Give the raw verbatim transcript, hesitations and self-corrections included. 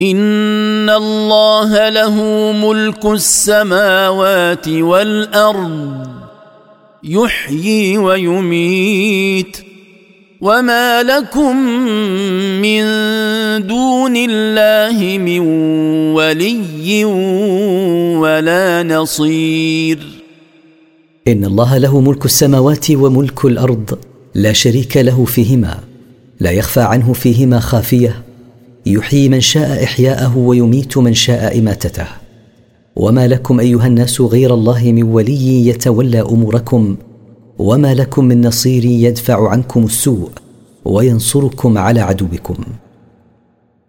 إن الله له ملك السماوات والأرض يحيي ويميت وما لكم من دون الله من ولي ولا نصير. إن الله له ملك السماوات وملك الأرض لا شريك له فيهما، لا يخفى عنه فيهما خافية، يحيي من شاء إحياءه ويميت من شاء إماتته. وما لكم أيها الناس غير الله من ولي يتولى أموركم، وما لكم من نصير يدفع عنكم السوء وينصركم على عدوكم.